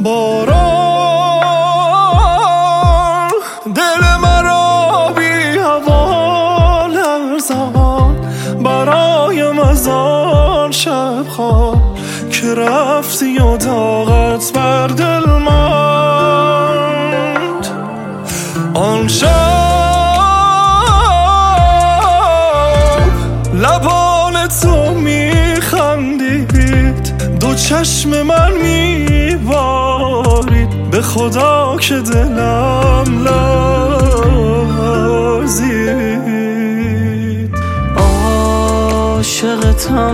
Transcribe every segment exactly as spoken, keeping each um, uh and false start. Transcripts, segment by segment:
باران دل مرا بی هوا لرزان برایم از آن شب خواب که رفتی و طاقت بر دل ماند. آن شب لبان تو میخندید، دو چشم من میبارید، به خدا که دلم لرزید. عاشقتم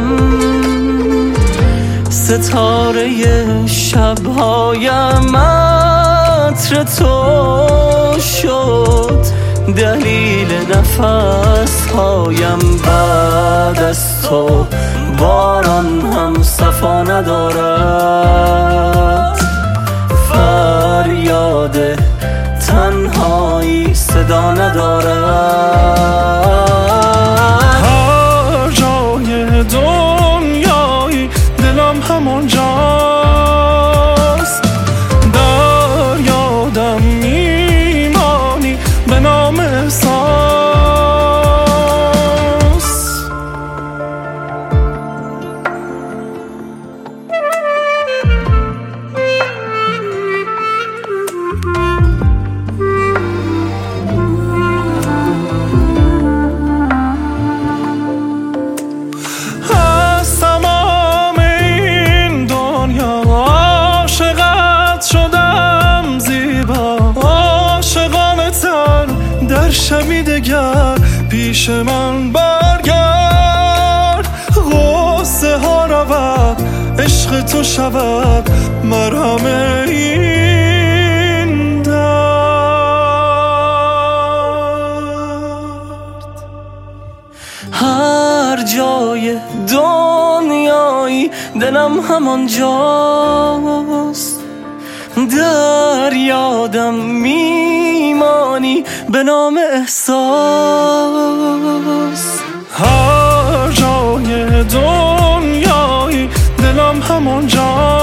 ستاره شبهایم عطر تو شد، دلیل نفس هایم بعد از تو. باران هم صفا ندارد، فریاد تنهایی صدا ندارد. هر جای دنیایی دلم همانجاست، در یادم میمانی به نام احساس. از تمام این دنیا عاشقت شدم زیبا، عاشقانه تر در شبی دگر پیش من برگرد. غصه ها رود عشق تو شود مرهم این درد. هر جای دنیایی دلم همانجاست، در یادم میمانی به نام احساس. هر جای دنیایی دلم همانجاست،